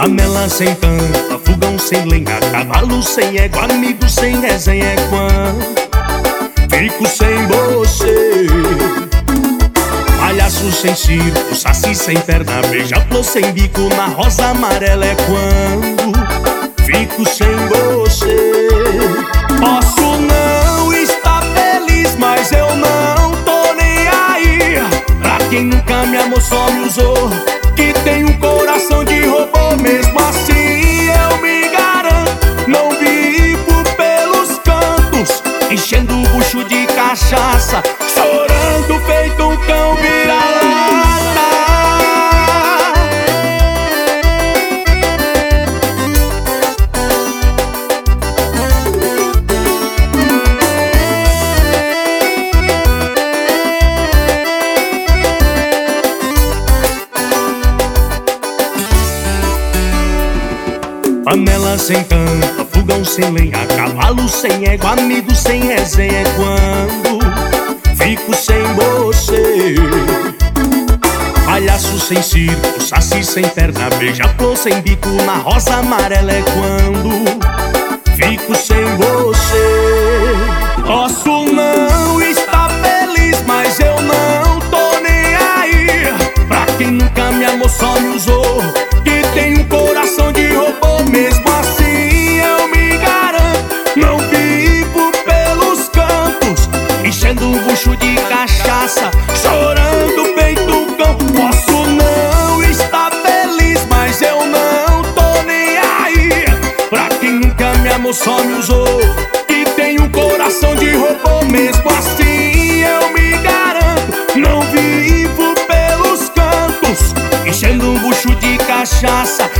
Panela sem tampa, fogão sem lenha, cavalo sem égua, amigo sem resenha é quando fico sem você. Palhaço sem circo, saci sem perna, beija-flor sem bico, na rosa amarela é quando fico sem você. Posso não estar feliz, mas eu não tô nem aí pra quem nunca me amou, só me usou, que tem um coração de robô. Mesmo assim eu me garanto, não vivo pelos cantos, enchendo o bucho de cachaça, chorando feito um cão vira-lata. Panela sem tampa, fogão sem lenha, cavalo sem égua, amigo sem resenha é quando fico sem você. Palhaço sem circo, saci sem perna, beija-flor sem bico, na rosa amarela é quando fico sem você. Posso não estar feliz, mas eu não tô nem aí pra quem nunca me amou, só me usou, que tem um coração de robô. Mesmo assim eu me garanto, não vivo pelos cantos, enchendo um bucho de cachaça, chorando feito um cão. Posso não estar feliz, mas eu não tô nem aí pra quem nunca me amou, só me usou, que tem um coração de robô. Mesmo assim eu me garanto, não vivo pelos cantos, enchendo um bucho de cachaça,